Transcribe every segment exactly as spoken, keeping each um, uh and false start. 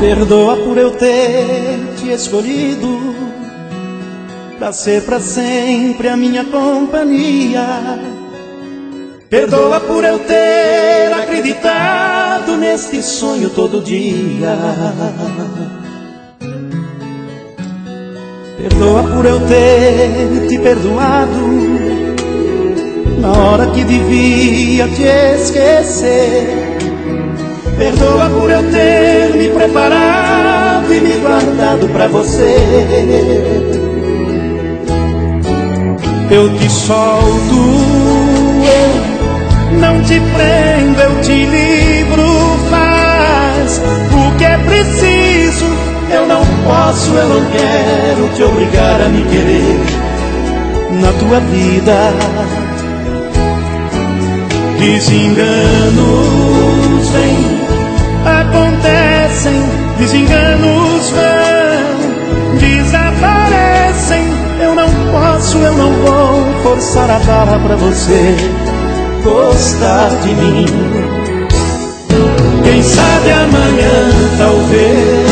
Perdoa por eu ter te escolhido pra ser pra sempre a minha companhia. Perdoa por eu ter acreditado neste sonho todo dia. Perdoa por eu ter te perdoado na hora que devia te esquecer. Perdoa por eu ter me preparado e me guardado pra você. Eu te solto, eu não te prendo, eu te livro. Faz o que é preciso, eu não posso, eu não quero te obrigar a me querer na tua vida. Desenganos vêm, acontecem, desenganos vão, desaparecem. Eu não posso, eu não vou forçar a barra pra você gostar de mim. Quem sabe amanhã, talvez.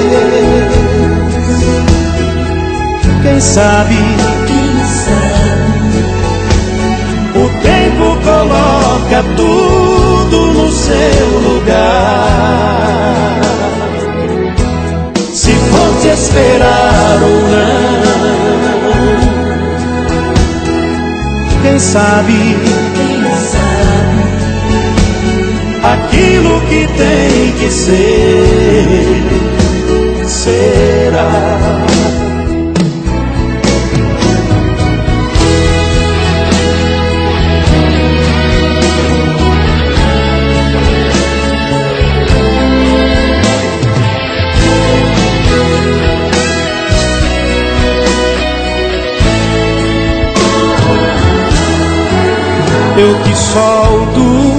Quem sabe, quem sabe, o tempo coloca tudo no seu lugar. Se for te esperar ou não, quem sabe, quem sabe, aquilo que tem que ser, será. Eu te solto,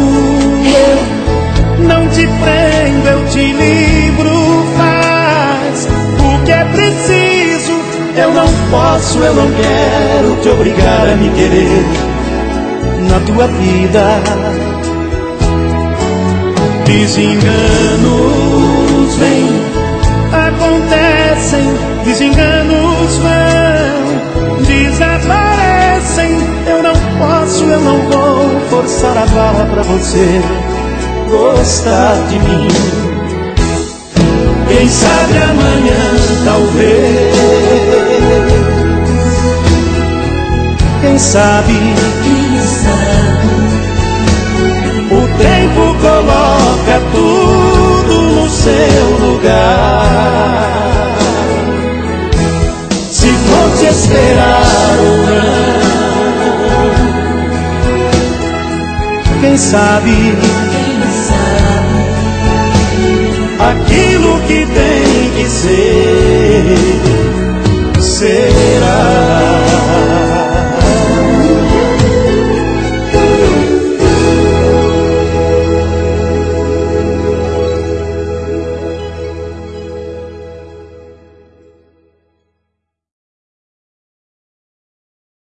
eu não te prendo, eu te livro. Faz o que é preciso, eu não posso, eu não quero te obrigar a me querer na tua vida. Desenganos vêm, acontecem, desenganos vão, desaparecem. Eu não posso, eu não vou forçar a barra pra você gostar de mim. Quem sabe amanhã, talvez. Quem sabe, quem sabe, o tempo coloca tudo no seu lugar. Se for te esperar ou não, quem sabe, quem sabe, aquilo que tem que ser, será.